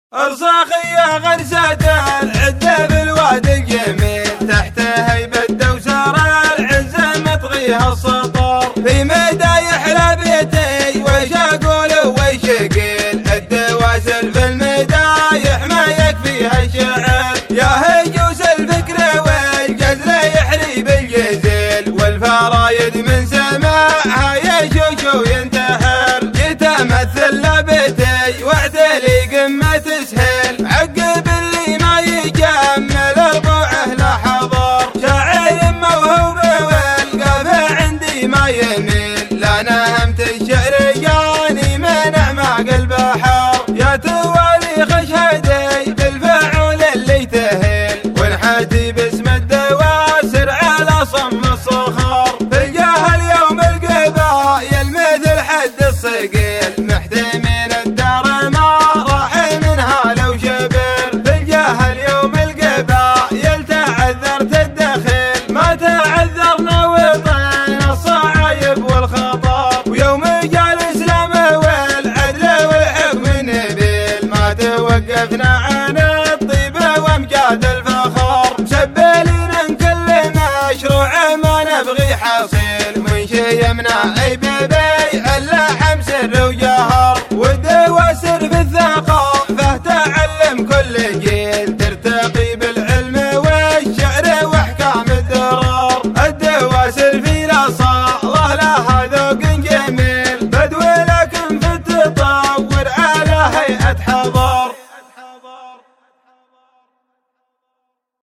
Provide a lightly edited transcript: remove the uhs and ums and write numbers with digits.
الصاخية غرسة العدة بالوادي الجميل، تحت هيبة دوسر العزة مطغيها السطر، في مدى يحلى بيتي ويش اقول ويش قيل، الدواسل في المدايح ما يكفيها الشعر، يا هجوس الفكر والجزل يحري بالجزيل، والفرايد من سماعها يشوش وينتحر، يتمثل لبيتي واعتلي قمة سهيل، عقب اللي ما يجمل ربوعه لا حضر، شاعر موهوب والقافة عندي ما يميل، لا نهمت الشعر جاني من اعماق البحر، يا تواريخ اشهدي بالفعول اللي تهيل، ونحتي باسم الدواسر على صم الصخر، في الجهل يوم القبايل مثل حد الصقيل، محتمين الدار ما راح منها لو شبر، في الجهل يوم القبايل تعذرت الدخيل، ما تعذرنا وطن الصعايب والخطر، ويوم جاء الاسلام والعدل والحكم النبيل، ما توقفنا عن الطيبة وامجاد الفخر، مسبلين كل مشروع ما نبغي حصيل، من شي يمنع اي بيبي